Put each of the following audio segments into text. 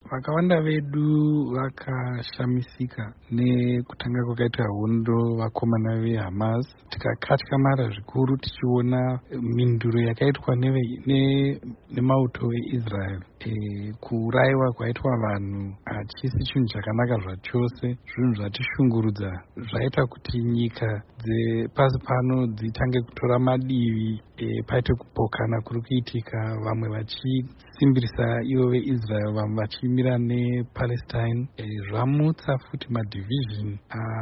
vakawanda vedu vakashamisika nekutanga kwakaita hondo vakomana veHamas. Tikakatyamara zvikuru tichiona mhinduro yakaitwa nemauto eIsrael. Kuurayiwa kwaitwa vanhu hachisi chinhu chakanaka zvachose, zvinhu zvatishungurudza, zvaita kuti nyika dzepasi pano dzitange kutora madivi, paite kupokana kuri kuitika, vamwe vachisimbirisa ivo veIsrael, vamwe vachimira nePalestine. Zvamutsa futi madivhizhini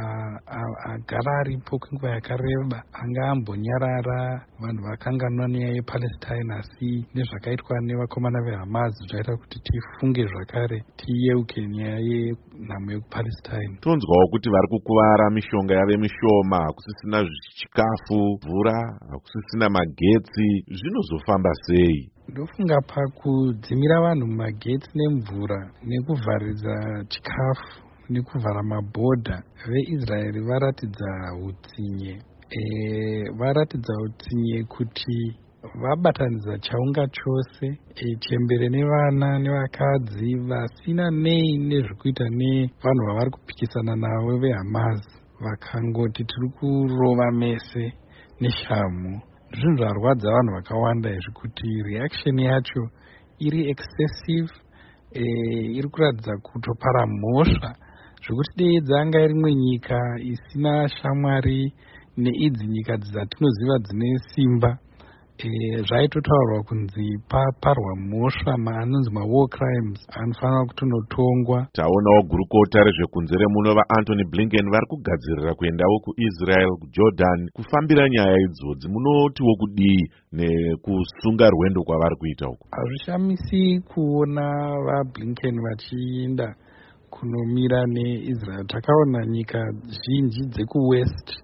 agara aripo kwenguva yakareba, anga ambonyarara, vanhu vakanganwa nenyaya yePalestine, asi nezvakaitwa nevakomana veHamas zvaita kuti tifunge zvakare tiyeuke nyaya yenhamo yekuPalestine. Tonzwawo kuti vari kukuvara, mishonga yave mishoma, hakusisina chikafu, mvura, hakusisina magetsi. Zvinozofamba sei? Ndofunga pakudzimira vanhu magetsi nemvura nekuvharidza chikafu nekuvhara mabhodha, veIsraeri varatidza utsinye. Varatidza utsinye kuti vabatanidza chaunga chose, chembere nevana nevakadzi, vasina nei nezvekuita nevanhu vavari kupikisana navo veHamas, vakangoti tiri kurova mese neshamu. Zvinhu zvarwadza vanhu vakawanda izvi kuti reaction yacho iri excessive, iri kuratidza kutopara mhosva zvokuti dei dzanga rimwe nyika isina shamwari neidzi nyika dzatinoziva dzine simba, zvaitotaurwa kunzi paparwa mhosva anonzi mawar crimes anofanira kutonotongwa. Taonawo gurukota rezvekunze remuno vaAntony Blinken vari kugadzirira kuendawo kuIsrael, kuJordan kufambira nyaya idzodzi. Munotiwo kudii nekusunga rwendo kwavari kuita uku? Hazvishamisi kuona vaBlinken vachienda kunomira neIsrael. Takaona nyika zhinji dzekuwest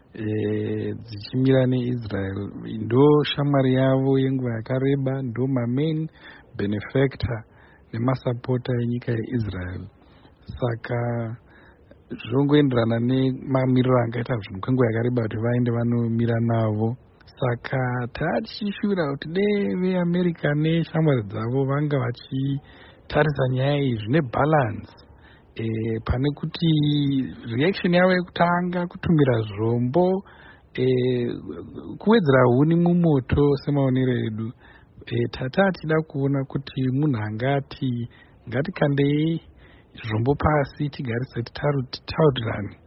dzichimira neIsrael, ndo shamwari yavo yenguva yakareba, ndo main benefactor nemasapota enyika yeIsrael. Saka zvongoenderana nemamiriro angaita zvinhu kwenguva yakareba kuti vaende vanomira navo. Saka tichishuva kuti dei veAmerica neshamwari dzavo vanga vachitarisa nyaya iyi zvine balance, pane kuti reaction yavo yekutanga kutumira zvombo, kuwedzera huni mumoto semaonero edu. Tatida kuona kuti munhu angati ngatikandei zvombo pasi tigarise titaurirane.